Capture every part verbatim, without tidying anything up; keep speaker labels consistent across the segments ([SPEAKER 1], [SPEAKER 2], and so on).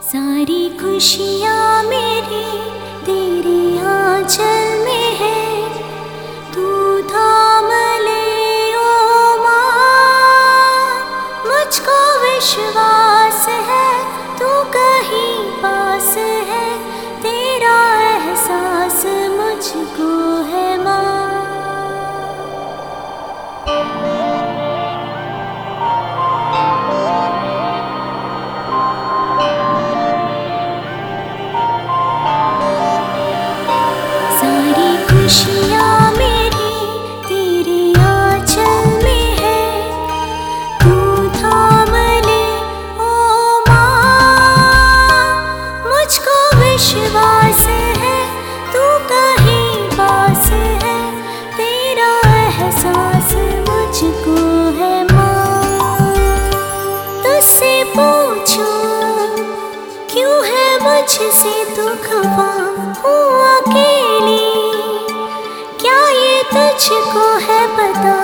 [SPEAKER 1] सारी खुशियाँ मेरी तेरे आंचल में है, तू थाम ले ओ माँ। मुझको विश्वास है तू कहीं पास है, तेरा एहसास मुझको है माँ। खुशियाँ मेरी तेरे आंचल में है, तू थाम ले ओ माँ। मुझको विश्वास है तू कहीं पास है, तेरा एहसास मुझको है माँ। तुझसे पूछूं क्यों है मुझसे तू खफा, हूँ अकेली तुझको है पता।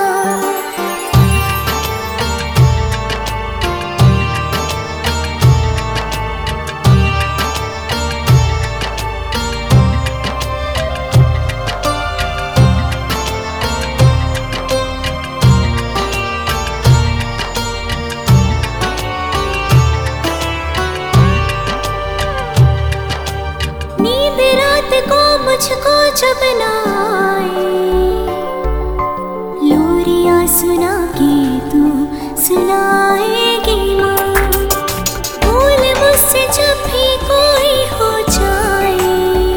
[SPEAKER 1] नींद रात को मुझको जब ना आए, सुना के तू सुनाएगी माँ। भूल मुझसे जब भी कोई हो जाए,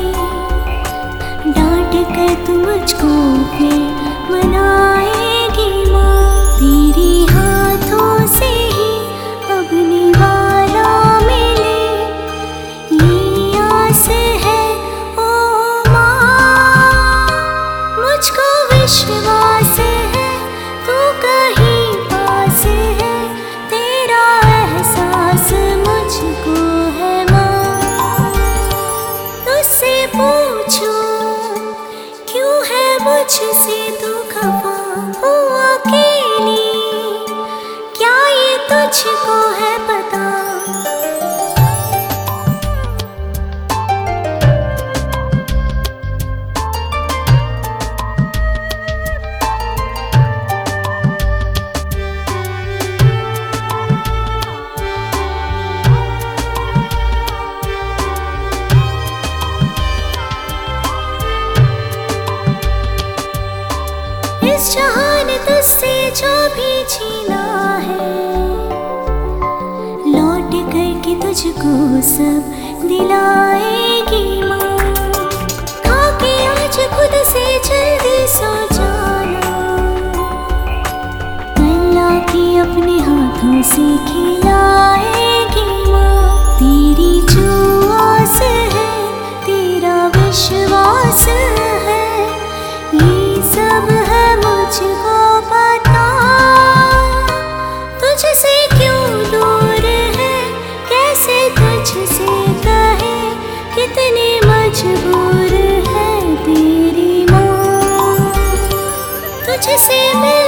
[SPEAKER 1] डांट कर तू मुझको फिर मनाएगी माँ। तेरे हाथों से ही अब निवाला मिले, ये आस है ओ माँ। मुझको विश्वास है तू कहीं पास है, तेरा एहसास मुझको है माँ। तुझसे पूछूं क्यों है मुझसे तू खफा, हूँ अकेली क्या ये तुझको है पता। इस जहान तुझसे जो भी छीना है, लौट करके तुझको सब दिलाएगी माँ। खाके आज खुद से जल्दी सो जाना, अल्लाह की अपने हाथों से खिलाएगी माँ। तेरी जो आस है तेरा विश्वास है, ये सब है मुझको पता। तुझसे क्यों दूर है, कैसे तुझसे कहे, कितनी मजबूर है तेरी माँ। तुझसे मैं